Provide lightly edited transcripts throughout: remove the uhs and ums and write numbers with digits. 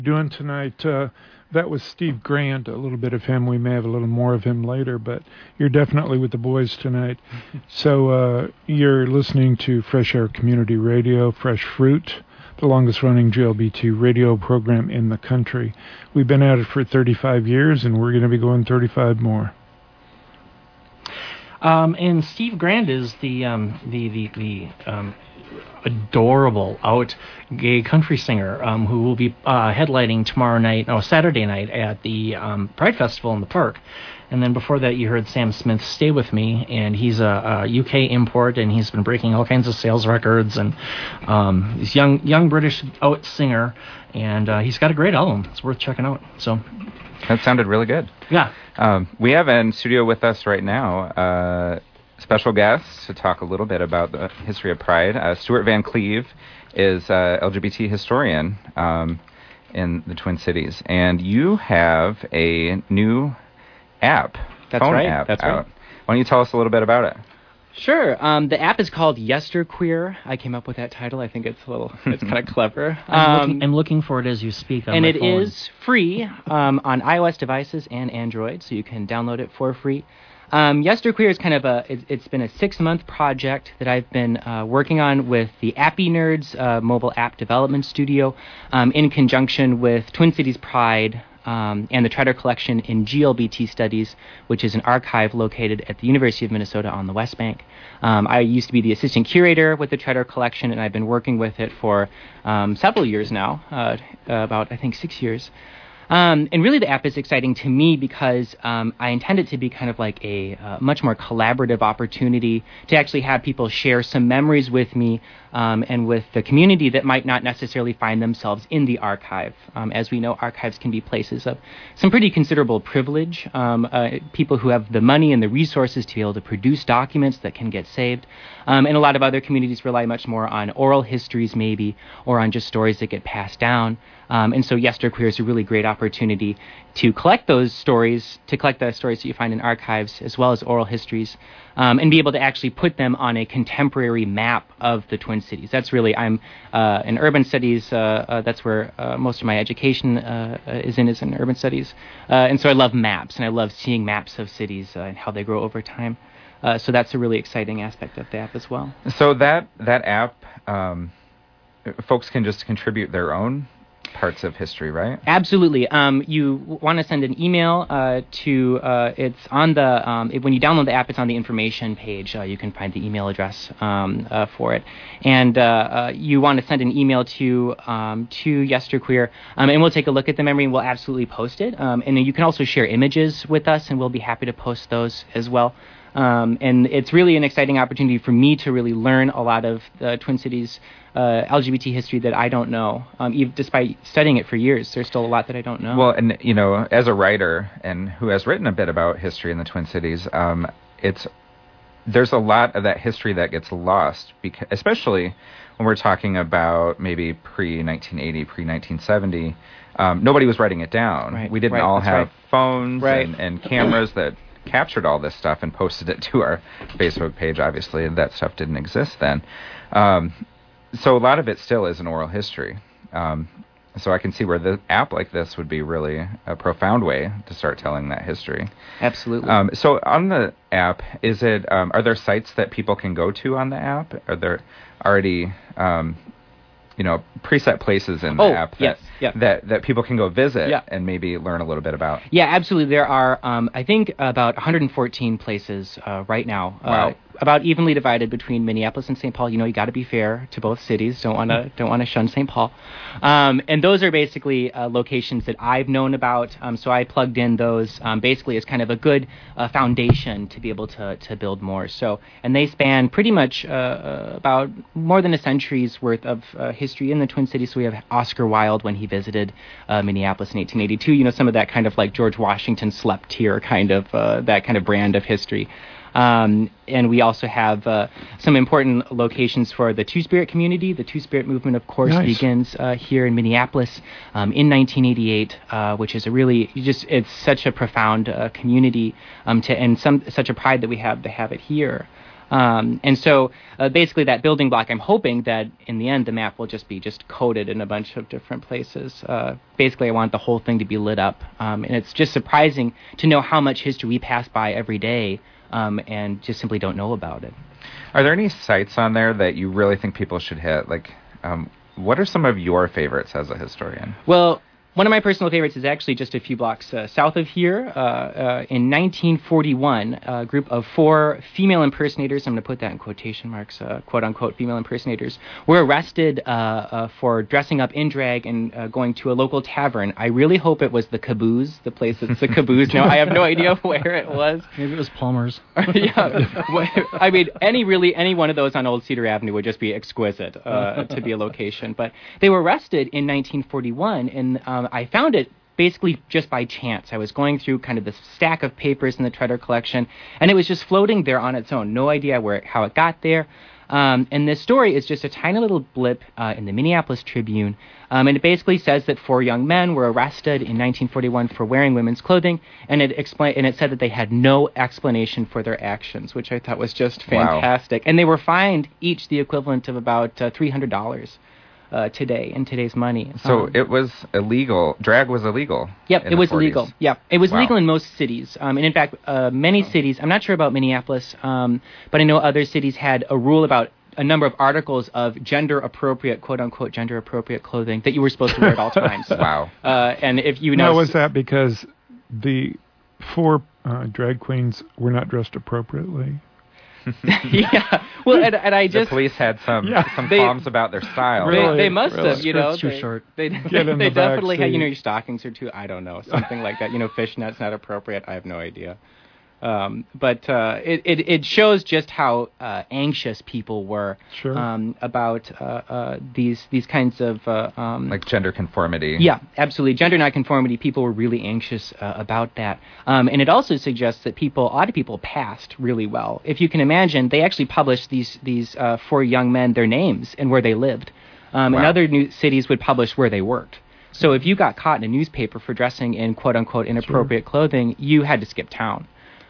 Doing tonight. That was Steve Grant, a little bit of him. We may have a little more of him later, but you're definitely with the boys tonight. So you're listening to Fresh Air Community Radio, Fresh Fruit, the longest-running GLBT radio program in the country. We've been at it for 35 years, and we're going to be going 35 more. And Steve Grant is the adorable out gay country singer who will be headlining Saturday night at the Pride Festival in the park. And then before that, you heard Sam Smith Stay With Me, and he's a UK import, and he's been breaking all kinds of sales records, and he's young British out singer, and he's got a great album. It's worth checking out. So that sounded really good. Yeah. We have in studio with us right now special guest to talk a little bit about the history of Pride. Stuart Van Cleve is LGBT historian in the Twin Cities, and you have a new app, phone app out. Right. Why don't you tell us a little bit about it? Sure. The app is called Yesterqueer. I came up with that title. I think it's kind of clever. I'm looking for it as you speak on my phone. And it is free on iOS devices and Android, so you can download it for free. Yesterqueer is kind of it's been a 6-month project that I've been working on with the Appy Nerds mobile app development studio in conjunction with Twin Cities Pride and the Treader Collection in GLBT Studies, which is an archive located at the University of Minnesota on the West Bank. I used to be the assistant curator with the Treader Collection, and I've been working with it for several years now, about, I think, 6 years. And really the app is exciting to me because I intend it to be kind of like a much more collaborative opportunity to actually have people share some memories with me and with the community that might not necessarily find themselves in the archive. As we know, archives can be places of some pretty considerable privilege. People who have the money and the resources to be able to produce documents that can get saved. And a lot of other communities rely much more on oral histories maybe, or on just stories that get passed down. And so Yesterqueer is a really great opportunity to collect those stories, to collect the stories that you find in archives, as well as oral histories, and be able to actually put them on a contemporary map of the Twin Cities. That's really, I'm in urban studies, that's where most of my education is in urban studies. And so I love maps, and I love seeing maps of cities and how they grow over time. So that's a really exciting aspect of the app as well. So that app, folks can just contribute their own parts of history, right? Absolutely. You want to send an email to, it's on the, when you download the app, it's on the information page. You can find the email address for it. And you want to send an email to Yesterqueer, and we'll take a look at the memory, and we'll absolutely post it. And then you can also share images with us, and we'll be happy to post those as well. And it's really an exciting opportunity for me to really learn a lot of the Twin Cities LGBT history that I don't know. Even despite studying it for years, there's still a lot that I don't know. Well, and you know, as a writer and who has written a bit about history in the Twin Cities, there's a lot of that history that gets lost, because, especially when we're talking about maybe pre-1980, pre-1970. Nobody was writing it down. Right, we didn't all have phones and cameras that captured all this stuff and posted it to our Facebook page. Obviously, that stuff didn't exist then. So a lot of it still is an oral history. So I can see where the app like this would be really a profound way to start telling that history. Absolutely. So on the app, is it? Are there sites that people can go to on the app? Are there already preset places in the app that people can go visit and maybe learn a little bit about? Yeah, absolutely. There are, I think, about 114 places right now. Wow. About evenly divided between Minneapolis and St. Paul. You know, you got to be fair to both cities. Don't want to shun St. Paul. And those are basically locations that I've known about. So I plugged in those basically as kind of a good foundation to be able to build more. So, and they span pretty much about more than a century's worth of history in the Twin Cities. So we have Oscar Wilde when he visited Minneapolis in 1882. You know, some of that kind of like George Washington slept here kind of that kind of brand of history. And we also have some important locations for the Two-Spirit community. The Two-Spirit movement, of course, begins here in Minneapolis in 1988, which is a really it's such a profound community and such a pride that we have to have it here. And so basically that building block, I'm hoping that in the end the map will just be coded in a bunch of different places. Basically, I want the whole thing to be lit up. And it's just surprising to know how much history we pass by every day and just simply don't know about it. Are there any sites on there that you really think people should hit? Like, what are some of your favorites as a historian? Well, one of my personal favorites is actually just a few blocks south of here. In 1941, a group of 4 female impersonators, I'm going to put that in quotation marks, quote-unquote female impersonators, were arrested for dressing up in drag and going to a local tavern. I really hope it was the Caboose, the place that's the Caboose now. I have no idea where it was. Maybe it was Palmer's. Yeah. I mean, any one of those on Old Cedar Avenue would just be exquisite to be a location. But they were arrested in 1941, and I found it basically just by chance. I was going through kind of the stack of papers in the Treader collection, and it was just floating there on its own. No idea how it got there. And this story is just a tiny little blip in the Minneapolis Tribune, and it basically says that 4 young men were arrested in 1941 for wearing women's clothing, and it said that they had no explanation for their actions, which I thought was just fantastic. Wow. And they were fined each the equivalent of about $300. Today, in today's money. So it was illegal. Drag was illegal. Yep, it was 40s. illegal. Yeah, it was legal in most cities. And in fact, many cities, I'm not sure about Minneapolis, but I know other cities had a rule about a number of articles of gender-appropriate, quote-unquote, gender-appropriate clothing that you were supposed to wear at all times. Wow. And if you know... Now, was that because the 4 drag queens were not dressed appropriately? Yeah, well, and I just... The police had some qualms about their style. Really, they must have, too short. They definitely had, your stockings are too, I don't know, something like that. Fishnet's not appropriate. I have no idea. But it shows just how anxious people were about these kinds of like gender conformity. Yeah, absolutely. Gender nonconformity. People were really anxious about that, and it also suggests that a lot of people passed really well. If you can imagine, they actually published these 4 young men, their names and where they lived, and other cities would publish where they worked. So if you got caught in a newspaper for dressing in quote unquote inappropriate clothing, you had to skip town.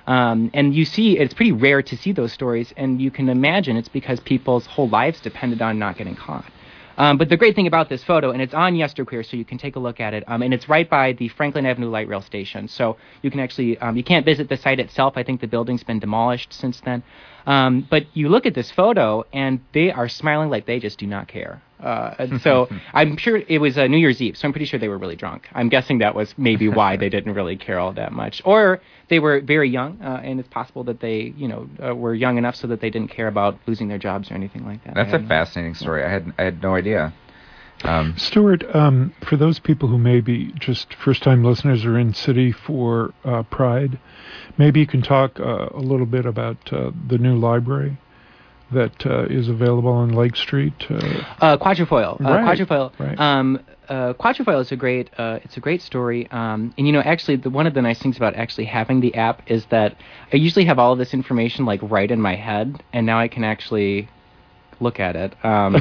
And you see, it's pretty rare to see those stories, and you can imagine it's because people's whole lives depended on not getting caught. But the great thing about this photo, and it's on Yesterqueer, so you can take a look at it, and it's right by the Franklin Avenue Light Rail Station, so you can actually, you can't visit the site itself. I think the building's been demolished since then. But you look at this photo, and they are smiling like they just do not care. And so I'm sure it was New Year's Eve, so I'm pretty sure they were really drunk. I'm guessing that was maybe why they didn't really care all that much. Or they were very young, and it's possible that they, were young enough so that they didn't care about losing their jobs or anything like that. That's a fascinating story. I had no idea. Stuart, for those people who may be just first-time listeners or in city for Pride, maybe you can talk a little bit about the new library that is available on Lake Street. Quatrefoil. Quatrefoil. Right. Quatrefoil is it's a great story. And actually, one of the nice things about actually having the app is that I usually have all of this information right in my head, and now I can actually look at it,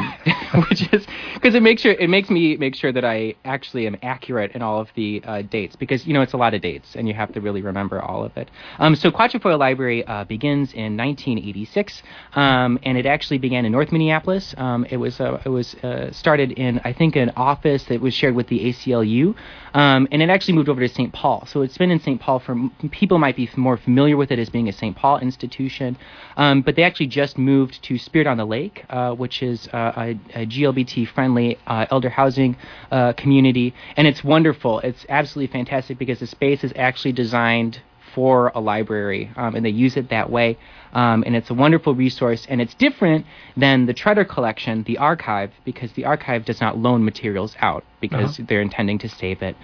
which is because it makes me make sure that I actually am accurate in all of the dates, because it's a lot of dates and you have to really remember all of it. So Quatrefoil Library begins in 1986, and it actually began in North Minneapolis. It was started in, I think, an office that was shared with the ACLU, and it actually moved over to St. Paul. So it's been in St. Paul for people might be more familiar with it as being a St. Paul institution, but they actually just moved to Spirit on the Lake, which is a GLBT-friendly elder housing community, and it's wonderful. It's absolutely fantastic because the space is actually designed for a library, and they use it that way, and it's a wonderful resource, and it's different than the Treader collection, the archive, because the archive does not loan materials out because they're intending to save it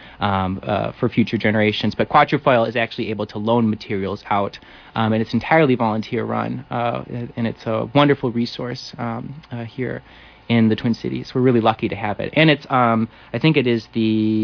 for future generations. But Quatrefoil is actually able to loan materials out, and it's entirely volunteer run, and it's a wonderful resource here in the Twin Cities. We're really lucky to have it, and it's I think it is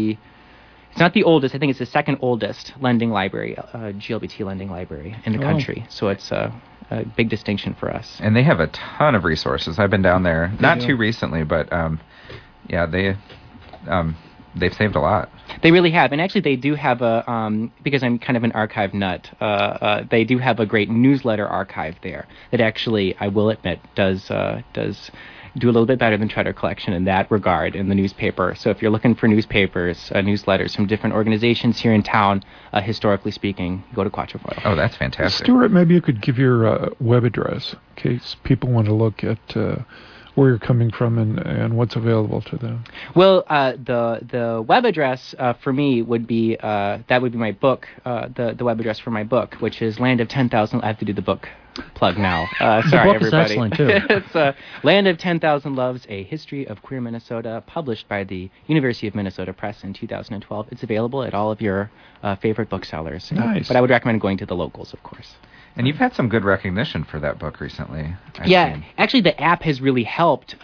it's not the oldest. I think it's the second oldest lending library, GLBT lending library in the country. So it's a big distinction for us. And they have a ton of resources. I've been down there, not too recently, but they they've saved a lot. They really have, and actually they do have because I'm kind of an archive nut, they do have a great newsletter archive there that actually, I will admit, does do a little bit better than Treader Collection in that regard in the newspaper. So if you're looking for newspapers, newsletters from different organizations here in town, historically speaking, go to Quatrefoil. Oh, that's fantastic. Stuart, maybe you could give your web address in case people want to look at where you're coming from and what's available to them. Well, the web address for me would be that would be my book. The web address for my book, which is Land of 10,000. I have to do the book plug now. Sorry, the book everybody. is excellent too. It's Land of 10,000 Loves: A History of Queer Minnesota, published by the University of Minnesota Press in 2012. It's available at all of your favorite booksellers. Nice. But I would recommend going to the locals, of course. And you've had some good recognition for that book recently. I've seen. Actually, the app has really helped.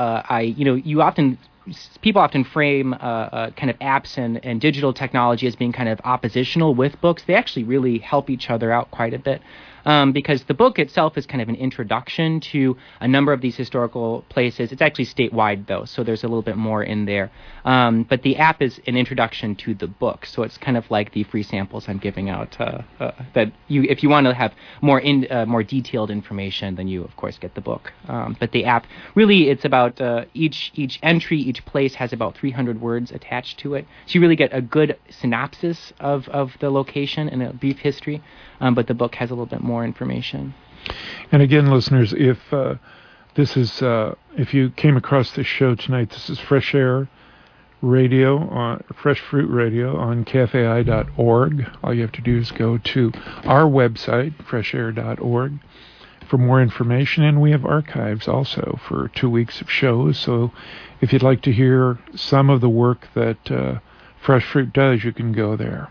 People often frame kind of apps and digital technology as being kind of oppositional with books. They actually really help each other out quite a bit. Because the book itself is kind of an introduction to a number of these historical places. It's actually statewide, though, so there's a little bit more in there. But the app is an introduction to the book, so it's kind of like the free samples I'm giving out. If you want to have more detailed information, then you, of course, get the book. But the app, really, it's about each entry, each place has about 300 words attached to it. So you really get a good synopsis of the location and a brief history. But the book has a little bit more information. And again, listeners, if you came across this show tonight, this is Fresh Air Radio, Fresh Fruit Radio on cafei.org. All you have to do is go to our website, freshair.org, for more information. And we have archives also for 2 weeks of shows. So if you'd like to hear some of the work that Fresh Fruit does, you can go there.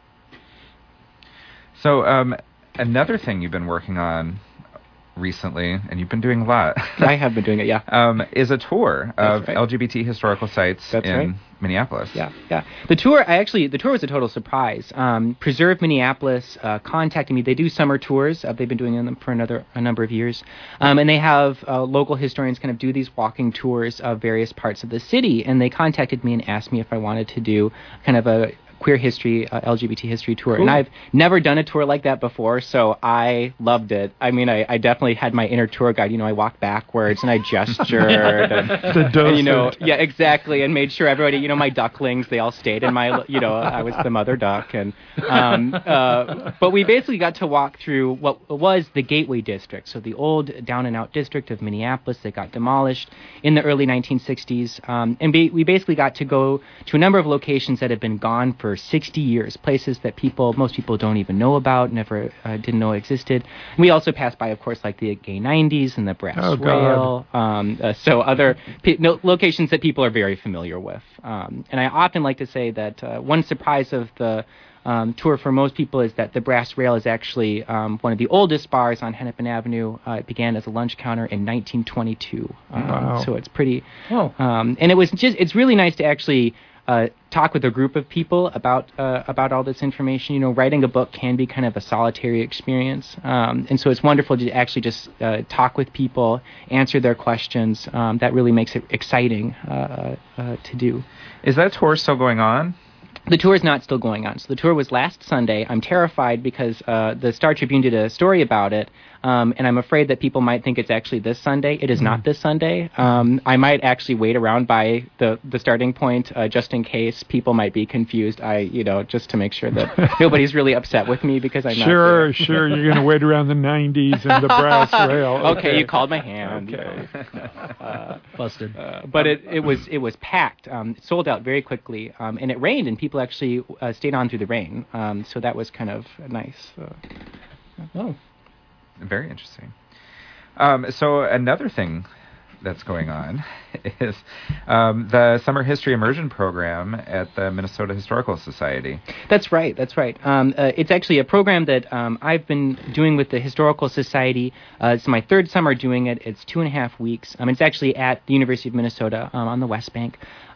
So another thing you've been working on recently, and you've been doing a lot. I have been doing it, yeah. Is a tour of right. LGBT historical sites in right. Minneapolis. Yeah. The tour was a total surprise. Preserve Minneapolis contacted me. They do summer tours. They've been doing them for a number of years. And they have local historians kind of do these walking tours of various parts of the city. And they contacted me and asked me if I wanted to do kind of a queer history, LGBT history tour. Cool. And I've never done a tour like that before, so I loved it. I mean, I definitely had my inner tour guide. I walked backwards and I gestured. and yeah, exactly. And made sure everybody, my ducklings, they all stayed in my, I was the mother duck. And but we basically got to walk through what was the Gateway District, so the old down and out district of Minneapolis that got demolished in the early 1960s. And we basically got to go to a number of locations that had been gone for 60 years, places that most people don't even know about, never didn't know existed. And we also passed by, of course, like the Gay 90s and the Brass Rail, so other locations that people are very familiar with. And I often like to say that one surprise of the tour for most people is that the Brass Rail is actually one of the oldest bars on Hennepin Avenue. It began as a lunch counter in 1922. Wow. So it's pretty... and it's really nice to actually talk with a group of people about all this information. Writing a book can be kind of a solitary experience, and so it's wonderful to actually just talk with people, answer their questions. That really makes it exciting to do. Is that tour still going on? The tour is not still going on. So the tour was last Sunday. I'm terrified because the Star Tribune did a story about it, and I'm afraid that people might think it's actually this Sunday. It is not this Sunday. I might actually wait around by the starting point just in case people might be confused. Just to make sure that nobody's really upset with me because I'm not there. Sure. You're going to wait around the 90s and the Brass Rail. Okay, you called my hand. Okay. Busted. But it was packed. It sold out very quickly, and it rained, and people actually stayed on through the rain. So that was kind of nice. Very interesting. So another thing that's going on is the Summer History Immersion Program at the Minnesota Historical Society. That's right. It's actually a program that I've been doing with the Historical Society. It's my third summer doing it. It's 2.5 weeks. It's actually at the University of Minnesota on the West Bank.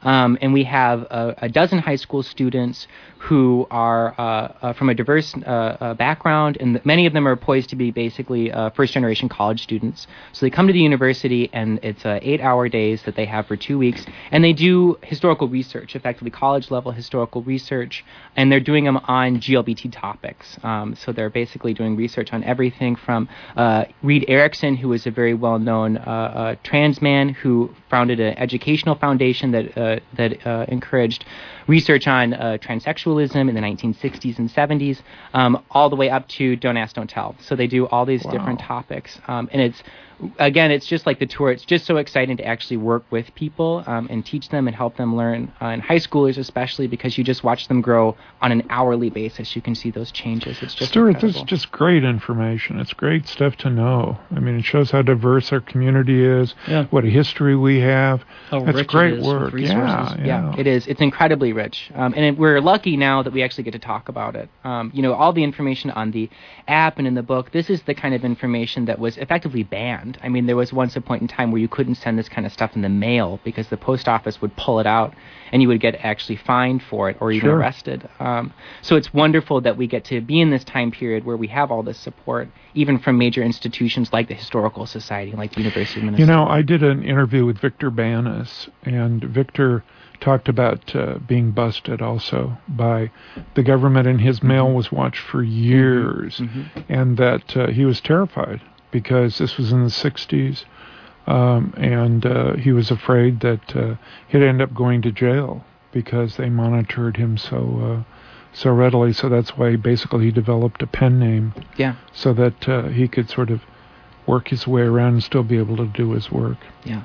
And we have a dozen high school students who are from a diverse background, and many of them are poised to be basically first-generation college students. So they come to the university, and it's 8-hour days that they have for 2 weeks, and they do historical research, effectively college-level historical research, and they're doing them on GLBT topics. So they're basically doing research on everything from Reed Erickson, who is a very well-known trans man who founded an educational foundation that encouraged research on transsexualism in the 1960s and 70s, all the way up to Don't Ask, Don't Tell. So they do all these different topics. And it's just like the tour. It's just so exciting to actually work with people and teach them and help them learn, and high schoolers especially, because you just watch them grow on an hourly basis. You can see those changes. It's just Stuart, incredible. this is just great information. It's great stuff to know. I mean, it shows how diverse our community is, what a history we have. How That's rich great it is work. with resources. Yeah, It is. It's incredibly rich. We're lucky now that we actually get to talk about it. All the information on the app and in the book, this is the kind of information that was effectively banned. I mean, there was once a point in time where you couldn't send this kind of stuff in the mail because the post office would pull it out and you would get actually fined for it or even arrested. So it's wonderful that we get to be in this time period where we have all this support, even from major institutions like the Historical Society, like the University of Minnesota. I did an interview with Victor Banas, and Victor talked about being busted also by the government, and his mail was watched for years, and that he was terrified because this was in the 60s, and he was afraid that he'd end up going to jail because they monitored him so readily. So that's why basically he developed a pen name, so that he could sort of work his way around and still be able to do his work. Yeah.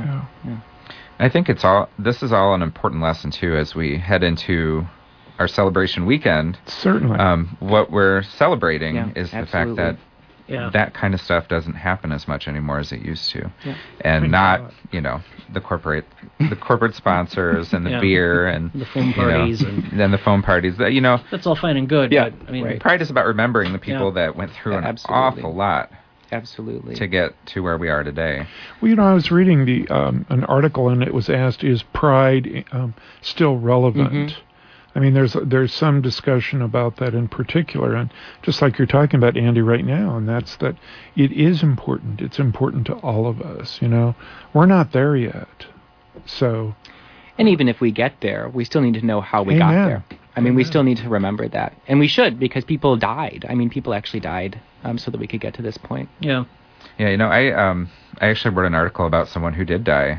I think this is all an important lesson too as we head into our celebration weekend. Certainly. What we're celebrating is absolutely. the fact that that kind of stuff doesn't happen as much anymore as it used to. And the corporate sponsors and the beer and the foam parties and then the foam parties. That's all fine and good. Yeah. But, I mean, Pride is about remembering the people that went through an awful lot. Absolutely. To get to where we are today. Well, I was reading an article, and it was asked, is Pride still relevant? I mean, there's some discussion about that in particular, and just like you're talking about, Andy, right now, and that's that it is important. It's important to all of us, We're not there yet, so... And even if we get there, we still need to know how we got there. I mean, we still need to remember that. And we should, because people died. I mean, people actually died so that we could get to this point. Yeah. Yeah, I actually wrote an article about someone who did die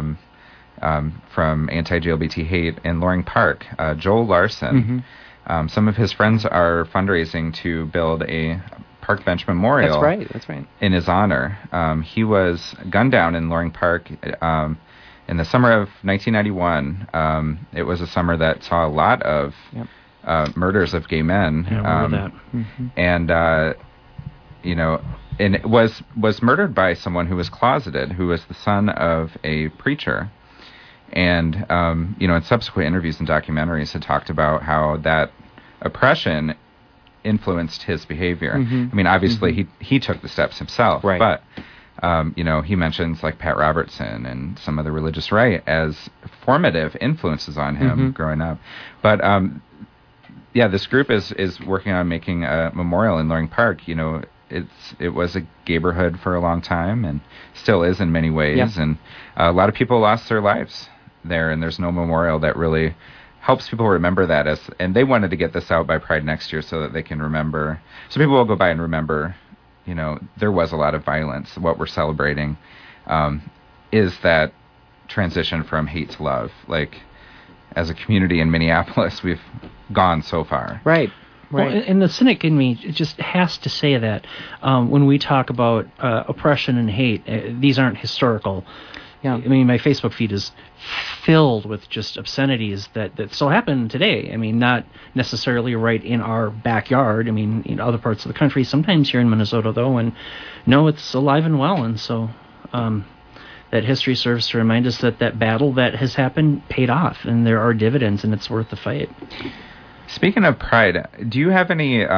from anti-GLBT hate in Loring Park, Joel Larson. Some of his friends are fundraising to build a park bench memorial. That's right. In his honor. He was gunned down in Loring Park in the summer of 1991. It was a summer that saw a lot of murders of gay men. Yeah, I remember that. And it was murdered by someone who was closeted, who was the son of a preacher. And, in subsequent interviews and documentaries had talked about how that oppression influenced his behavior. I mean, obviously he took the steps himself, but... he mentions like Pat Robertson and some of the religious right as formative influences on him growing up. But this group is working on making a memorial in Loring Park. It was a gayborhood for a long time and still is in many ways. And a lot of people lost their lives there, and there's no memorial that really helps people remember that. And they wanted to get this out by Pride next year so that they can remember. So people will go by and remember. There was a lot of violence. What we're celebrating is that transition from hate to love. Like, as a community in Minneapolis, we've gone so far. Right. Well, and the cynic in me just has to say that when we talk about oppression and hate, these aren't historical. I mean, my Facebook feed is filled with just obscenities that still happen today. I mean, not necessarily right in our backyard. I mean, in other parts of the country, sometimes here in Minnesota, though, and no, it's alive and well. And so that history serves to remind us that battle that has happened paid off, and there are dividends, and it's worth the fight. Speaking of Pride, do you have any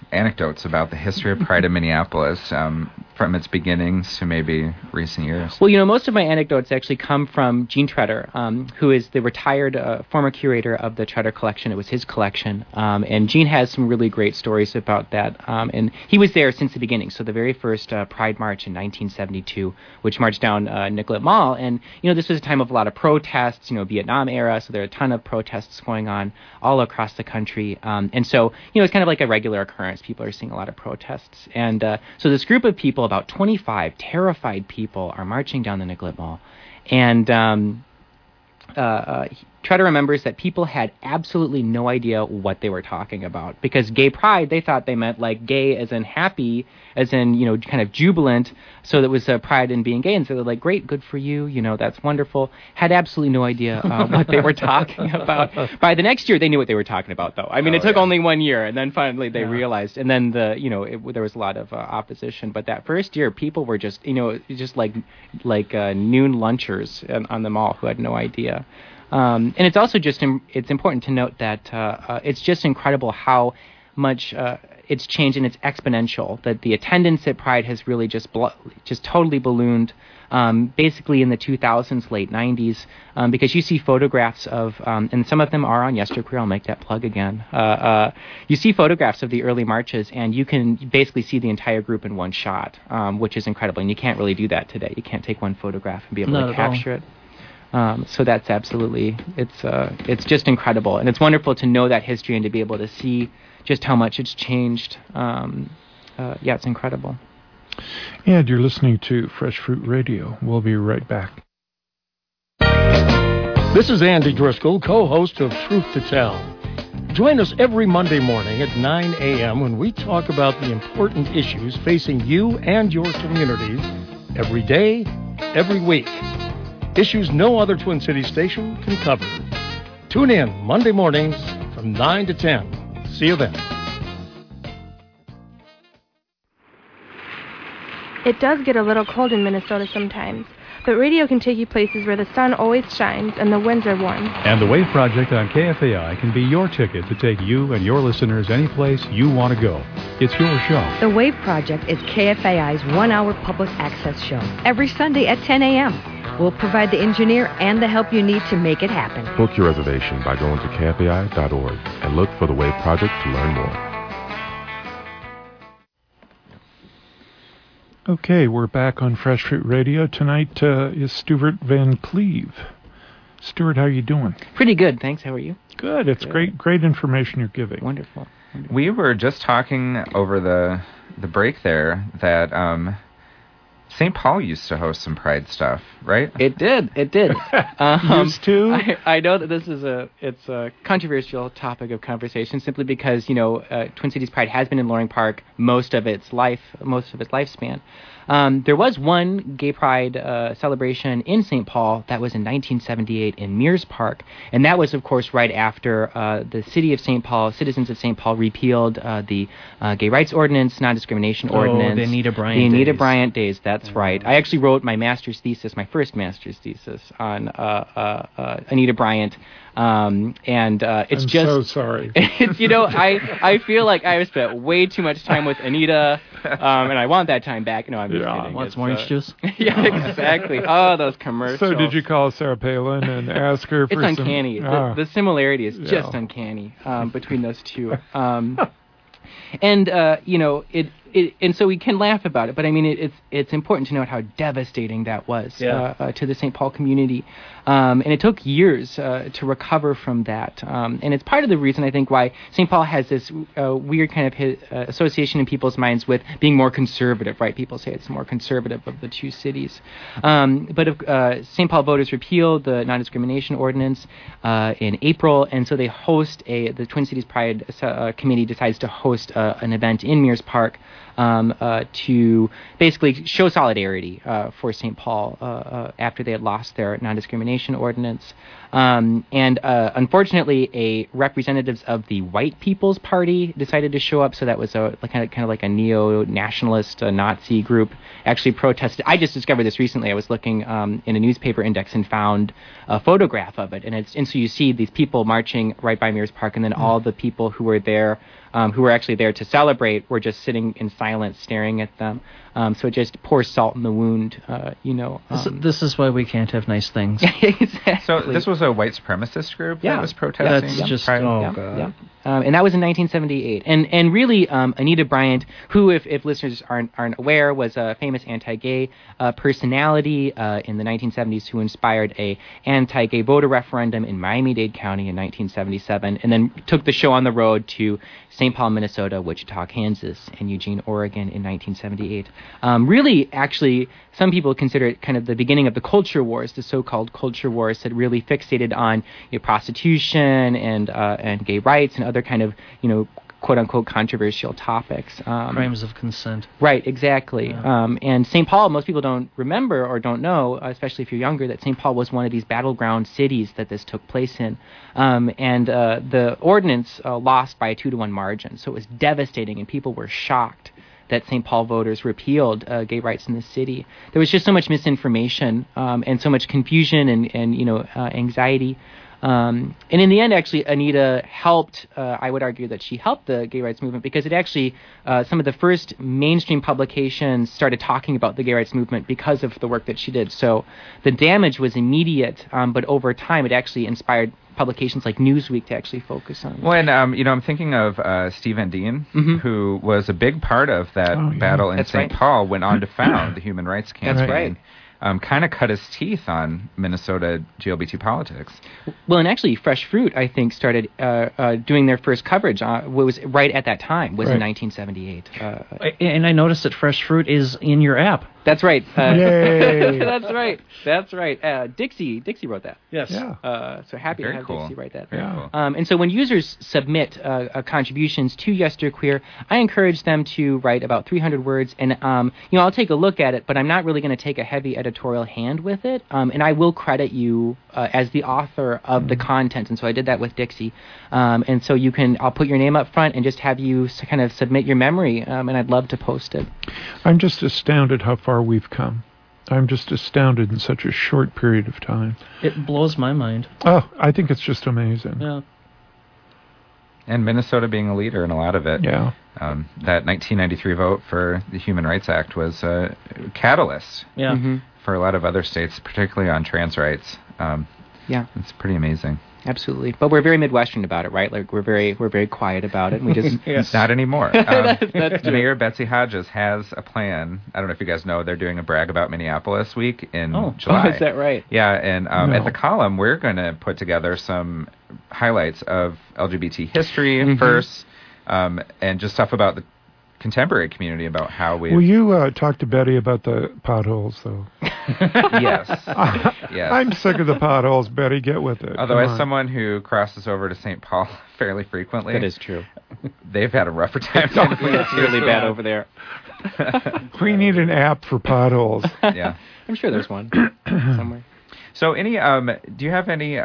anecdotes about the history of Pride in Minneapolis, from its beginnings to maybe recent years? Well, most of my anecdotes actually come from Gene Treader, who is the retired former curator of the Treader collection. It was his collection, and Gene has some really great stories about that. And he was there since the beginning, so the very first Pride March in 1972, which marched down Nicollet Mall. And, this was a time of a lot of protests, Vietnam era, so there are a ton of protests going on all across the country. And so, it's kind of like a regular occurrence. People are seeing a lot of protests. And so this group of people, about 25 terrified people, are marching down the Nicollet Mall. And Treader remembers that people had absolutely no idea what they were talking about, because gay pride, they thought they meant like gay as in happy, as in, kind of jubilant. So that was pride in being gay. And so they're like, great, good for you. That's wonderful. Had absolutely no idea what they were talking about. By the next year, they knew what they were talking about, though. I mean, it took only 1 year, and then finally they realized. And then there was a lot of opposition. But that first year, people were just, just like noon lunchers on the mall who had no idea. And it's also it's important to note that it's just incredible how much it's changed, and it's exponential, that the attendance at Pride has really just totally ballooned, basically in the 2000s, late 90s, because you see photographs of, and some of them are on Yesterqueer, I'll make that plug again. You see photographs of the early marches, and you can basically see the entire group in one shot, which is incredible, and you can't really do that today. You can't take one photograph and be able to capture it. So that's absolutely, it's just incredible. And it's wonderful to know that history and to be able to see just how much it's changed. It's incredible. And you're listening to Fresh Fruit Radio. We'll be right back. This is Andy Driscoll, co-host of Truth to Tell. Join us every Monday morning at 9 a.m. when we talk about the important issues facing you and your communities every day, every week. Issues no other Twin Cities station can cover. Tune in Monday mornings from 9 to 10. See you then. It does get a little cold in Minnesota sometimes, but radio can take you places where the sun always shines and the winds are warm. And the Wave Project on KFAI can be your ticket to take you and your listeners any place you want to go. It's your show. The Wave Project is KFAI's one-hour public access show every Sunday at 10 a.m. We'll provide the engineer and the help you need to make it happen. Book your reservation by going to kfai.org and look for the Wave Project to learn more. Okay, we're back on Fresh Fruit Radio. Tonight is Stuart Van Cleve. Stuart, how are you doing? Pretty good, thanks. How are you? Good. It's great information you're giving. Wonderful. We were just talking over the break there that St. Paul used to host some Pride stuff, right? It did. Used to? I know that this is it's a controversial topic of conversation, simply because Twin Cities Pride has been in Loring Park most of its lifespan. There was one gay pride celebration in St. Paul that was in 1978 in Mears Park, and that was, of course, right after the city of St. Paul, citizens of St. Paul, repealed the Gay Rights Ordinance, Non-Discrimination Ordinance. The Anita Bryant days. The Anita days. Bryant days, that's right. I actually wrote my first master's thesis on Anita Bryant. And it's I'm just so sorry. It's, I feel like I have spent way too much time with Anita, and I want that time back. No, I'm just kidding. Want some orange juice? Yeah, exactly. Oh, those commercials. So did you call Sarah Palin and ask her for It's uncanny. The similarity is just Yeah. uncanny between those two. And and so we can laugh about it, but I mean it's important to note how devastating that was to the St. Paul community, and it took years to recover from that. And it's part of the reason I think why St. Paul has this weird kind of association in people's minds with being more conservative. Right? People say it's more conservative of the two cities. But if St. Paul voters repealed the non-discrimination ordinance in April, and so they host the Twin Cities Pride Committee decides to host an event in Mears Park to basically show solidarity for St. Paul after they had lost their non-discrimination ordinance. And unfortunately, representatives of the White People's Party decided to show up, so that was kind of like a neo-nationalist Nazi group actually protested. I just discovered this recently. I was looking in a newspaper index and found a photograph of it, and so you see these people marching right by Mears Park, and then all the people who were there who were actually there to celebrate were just sitting in silence, staring at them. So it just pours salt in the wound, This is why we can't have nice things. Exactly. So this was a white supremacist group that was protesting? That's just, Pride? God. And that was in 1978. And really, Anita Bryant, who, if listeners aren't aware, was a famous anti-gay personality in the 1970s who inspired a anti-gay voter referendum in Miami-Dade County in 1977, and then took the show on the road to St. Paul, Minnesota, Wichita, Kansas, and Eugene, Oregon in 1978. Really, actually, some people consider it kind of the beginning of the culture wars, the so-called culture wars that really fixated on prostitution and gay rights and other kind of, quote-unquote controversial topics. Crimes of consent. Right, exactly. Yeah. And St. Paul, most people don't remember or don't know, especially if you're younger, that St. Paul was one of these battleground cities that this took place in. And the ordinance lost by a 2-to-1 margin, so it was devastating, and people were shocked that St. Paul voters repealed gay rights in the city. There was just so much misinformation and so much confusion and anxiety. And in the end, actually, Anita helped, I would argue that she helped the gay rights movement because it actually, some of the first mainstream publications started talking about the gay rights movement because of the work that she did. So the damage was immediate, but over time it actually inspired publications like Newsweek to actually focus on. Well, and, I'm thinking of Steve Van Dien, who was a big part of that battle in St. Paul, went on to found the Human Rights Campaign. That's right. Kind of cut his teeth on Minnesota GLBT politics. Well, and actually, Fresh Fruit, I think, started doing their first coverage. Was right at that time, was in 1978. And I noticed that Fresh Fruit is in your app. That's right. Yay! That's right. Dixie wrote that. Yes. Yeah. So happy Very to have cool. Dixie write that. Very cool. And so when users submit contributions to Yesterqueer, I encourage them to write about 300 words, and I'll take a look at it, but I'm not really going to take a heavy editorial hand with it, and I will credit you as the author of the content, and so I did that with Dixie. And so I'll put your name up front and just have you kind of submit your memory, and I'd love to post it. I'm just astounded how far we've come. I'm just astounded in such a short period of time. It blows my mind. Oh, I think it's just amazing. Yeah. And Minnesota being a leader in a lot of it. Yeah. That 1993 vote for the Human Rights Act was a catalyst for a lot of other states, particularly on trans rights. It's pretty amazing. Absolutely, but we're very Midwestern about it, right? Like we're very quiet about it. And we just Not anymore. That's true. Mayor Betsy Hodges has a plan. I don't know if you guys know, they're doing a Brag About Minneapolis week in July. Oh, is that right? Yeah, and at the column, we're going to put together some highlights of LGBT history first, and just stuff about the contemporary community about how we. Will you talk to Betty about the potholes, though? Yes. Yes. I'm sick of the potholes, Betty. Get with it. Although, as someone who crosses over to St. Paul fairly frequently, That is true. they've had a rougher time. It's really bad over there. We need an app for potholes. Yeah. I'm sure there's one somewhere. So, do you have any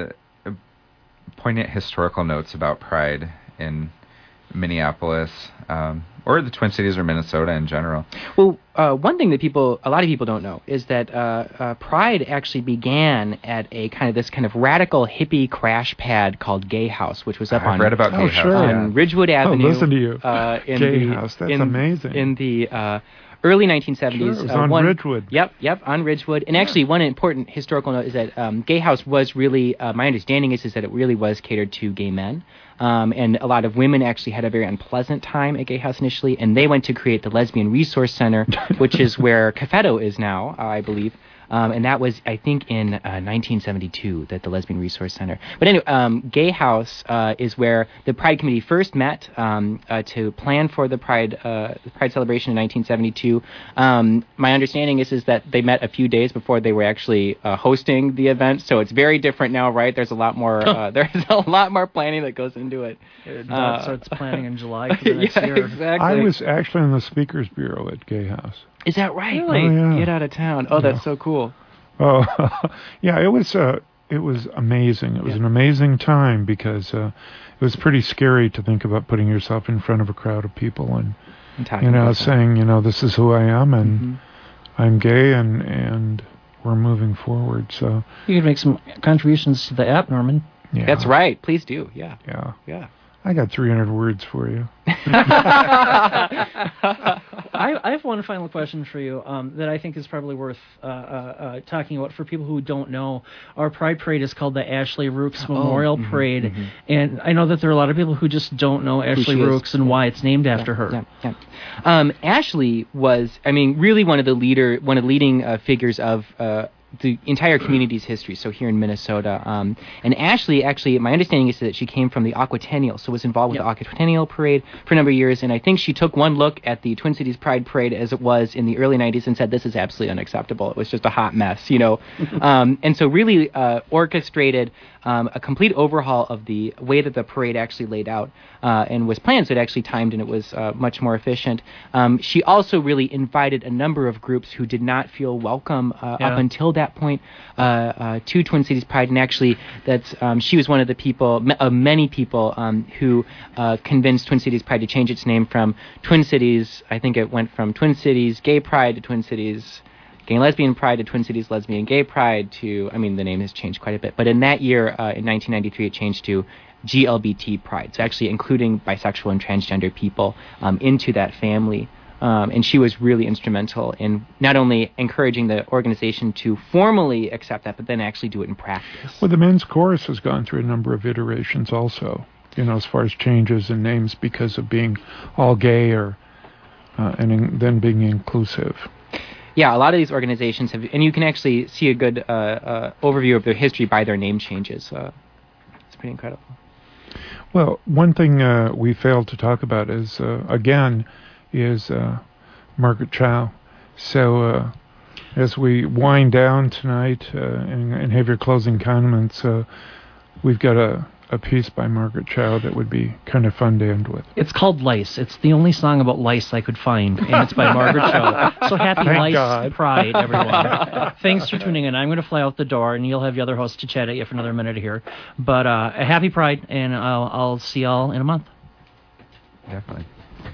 poignant historical notes about Pride in Minneapolis, or the Twin Cities or Minnesota in general? Well, one thing that a lot of people don't know is that Pride actually began at a kind of radical hippie crash pad called Gay House, which was up I've read about Gay House. Sure. on Ridgewood Avenue. Listen to you. Gay House. That's amazing. In the early 1970s. Sure, it was on Ridgewood. Yep, on Ridgewood. And actually, one important historical note is that Gay House was really, my understanding is that it really was catered to gay men. And a lot of women actually had a very unpleasant time at Gay House initially, and they went to create the Lesbian Resource Center, which is where Cafeto is now, I believe. And that was, I think, in 1972, that the Lesbian Resource Center. But anyway, Gay House is where the Pride Committee first met to plan for the Pride celebration in 1972. My understanding is that they met a few days before they were actually hosting the event, so it's very different now, right? There's a lot more planning that goes into it. Dot starts planning in July for the next year. Exactly. I was actually in the Speakers Bureau at Gay House. Is that right? Really? Oh, yeah. Get out of town. Oh, that's so cool. Oh, yeah, it was amazing. It was an amazing time because it was pretty scary to think about putting yourself in front of a crowd of people and saying, this is who I am and I'm gay and we're moving forward. So you could make some contributions to the app, Norman. Yeah. That's right. Please do. Yeah. Yeah. I got 300 words for you. I have one final question for you that I think is probably worth talking about for people who don't know. Our Pride Parade is called the Ashley Rooks Memorial Parade, and I know that there are a lot of people who just don't know Ashley Rooks and why it's named after her. Ashley was, really one of the leading figures of the entire community's history, so here in Minnesota. And Ashley, actually, my understanding is that she came from the Aquatennial, so was involved with the Aquatennial Parade for a number of years, and I think she took one look at the Twin Cities Pride Parade as it was in the early 90s and said, this is absolutely unacceptable. It was just a hot mess, and so really orchestrated a complete overhaul of the way that the parade actually laid out and was planned, so it actually timed and it was much more efficient. She also really invited a number of groups who did not feel welcome up until that point to Twin Cities Pride, and actually she was one of the people, many people who convinced Twin Cities Pride to change its name from Twin Cities, I think it went from Twin Cities Gay Pride to Twin Cities Gay and Lesbian Pride to Twin Cities Lesbian Gay Pride to, the name has changed quite a bit, but in that year, in 1993, it changed to GLBT Pride, so actually including bisexual and transgender people into that family. And she was really instrumental in not only encouraging the organization to formally accept that, but then actually do it in practice. Well, the men's chorus has gone through a number of iterations also, as far as changes in names because of being all gay or then being inclusive. Yeah, a lot of these organizations have, and you can actually see a good overview of their history by their name changes. It's pretty incredible. Well, one thing we failed to talk about is Margaret Cho. So as we wind down tonight and have your closing comments, we've got a piece by Margaret Cho that would be kind of fun to end with. It's called Lice. It's the only song about lice I could find, and it's by Margaret Cho. So happy Lice Pride, everyone. Thanks for tuning in. I'm going to fly out the door, and you'll have the other hosts to chat at you for another minute here. But a happy Pride, and I'll see y'all in a month. Definitely.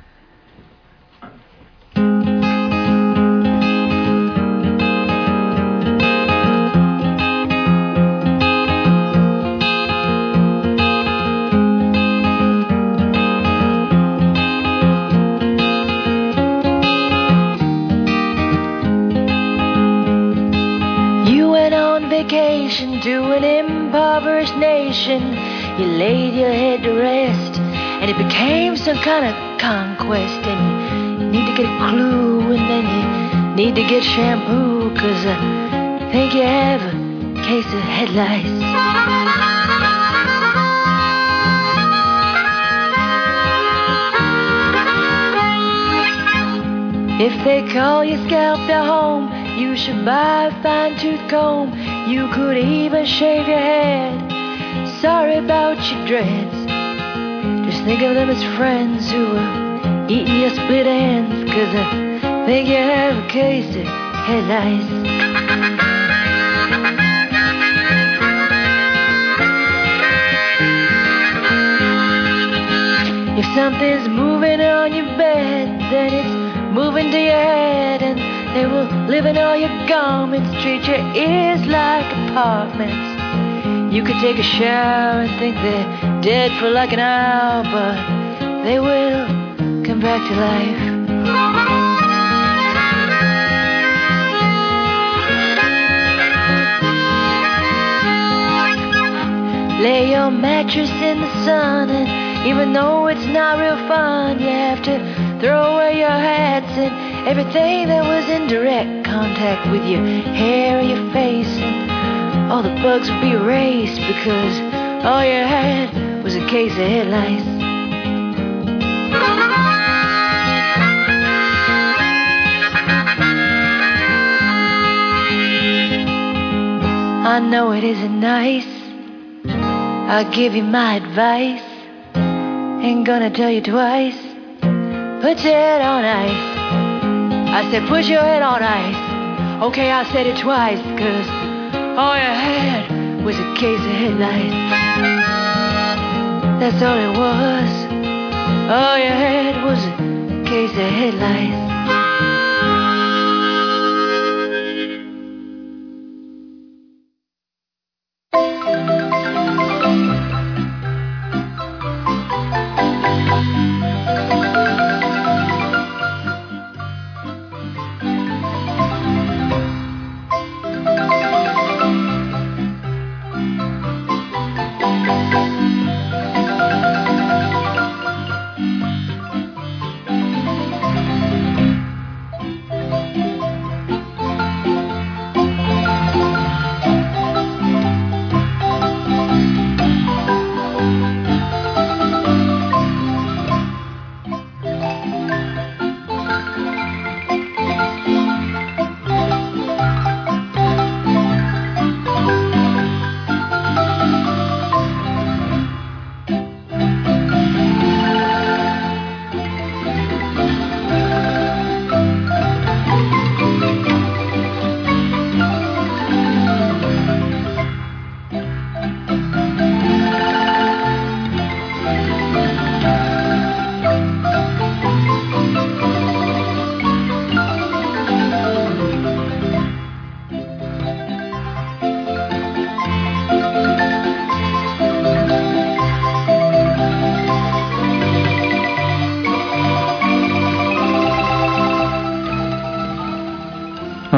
To an impoverished nation, you laid your head to rest, and it became some kind of conquest, and you need to get a clue, and then you need to get shampoo, 'cause I think you have a case of head lice. If they call your scalp their home, you should buy a fine-tooth comb. You could even shave your head. Sorry about your dreads. Just think of them as friends who are eating your split ends, 'cause I think you have a case of head lice. If something's moving on your bed, then it's moving to your head, and they will live in all your garments, treat your ears like apartments. You could take a shower and think they're dead for like an hour, but they will come back to life. Lay your mattress in the sun, and even though it's not real fun, you have to throw away your hats and everything that was in direct contact with your hair or your face, and all the bugs would be erased because all you had was a case of head lice. I know it isn't nice, I'll give you my advice, ain't gonna tell you twice. Put your head on ice. I said put your head on ice. Okay, I said it twice, 'cause all you had was a case of head lice. That's all it was. All you had was a case of head lice.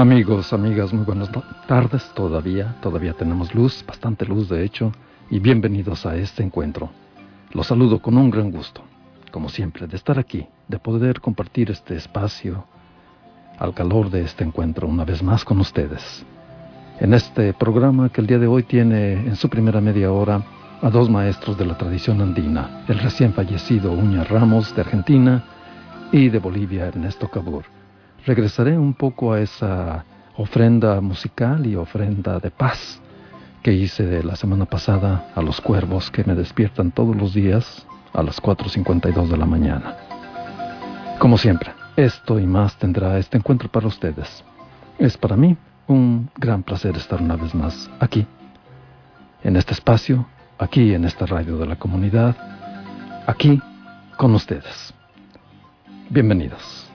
Amigos, amigas, muy buenas tardes. Todavía tenemos luz, bastante luz de hecho, y bienvenidos a este encuentro. Los saludo con un gran gusto, como siempre, de estar aquí, de poder compartir este espacio al calor de este encuentro una vez más con ustedes. En este programa que el día de hoy tiene en su primera media hora a dos maestros de la tradición andina, el recién fallecido Uña Ramos de Argentina y de Bolivia Ernesto Cabur. Regresaré un poco a esa ofrenda musical y ofrenda de paz que hice de la semana pasada a los cuervos que me despiertan todos los días a las 4:52 de la mañana. Como siempre, esto y más tendrá este encuentro para ustedes. Es para mí un gran placer estar una vez más aquí, en este espacio, aquí en esta radio de la comunidad, aquí con ustedes. Bienvenidos.